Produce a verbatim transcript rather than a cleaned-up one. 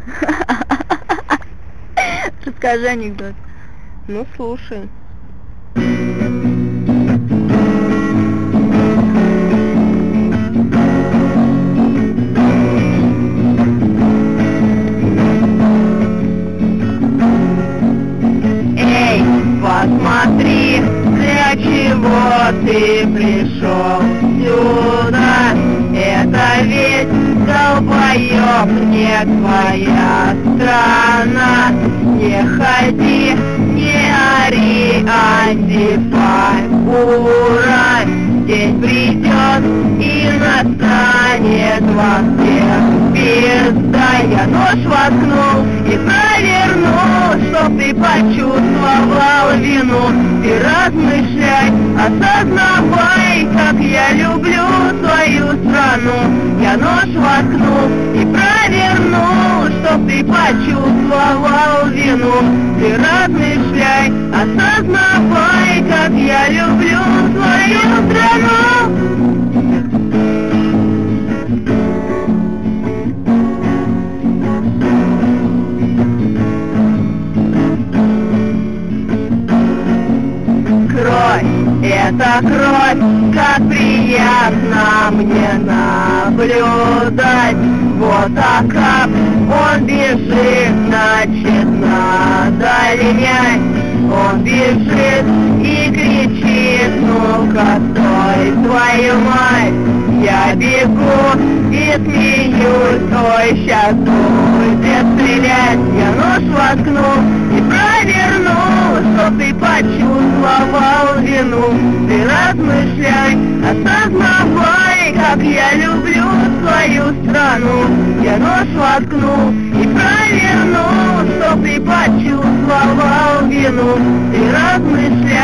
Расскажи анекдот. Ну, слушай. Эй, посмотри, для чего ты пришел сюда. Это ведь, долбоёб, не твоя страна. Не ходи, не ори, антифа, ура. День придет и настанет во всех пизда. Я нож воткнул и провернул, чтоб ты почувствовал вину. Ты размышляй, осознавай, как я люблю свою страну. Я нож воткнул и провернул, чтоб ты почувствовал вину. Ты размышляй, осознавай, как я люблю свою страну. Это кровь, как приятно мне наблюдать. Вот Акап, он бежит, значит надо линять. Он бежит и кричит: ну-ка стой, твою мать. Я бегу и смеюсь: ой, сейчас будет стрелять. Я нож воткнул и провернул, чтоб ты почувствовал вину. Ты размышляй, осознавай, как я люблю свою страну. Я нож воткнул и провернул, чтоб ты почувствовал вину. Ты размышляй.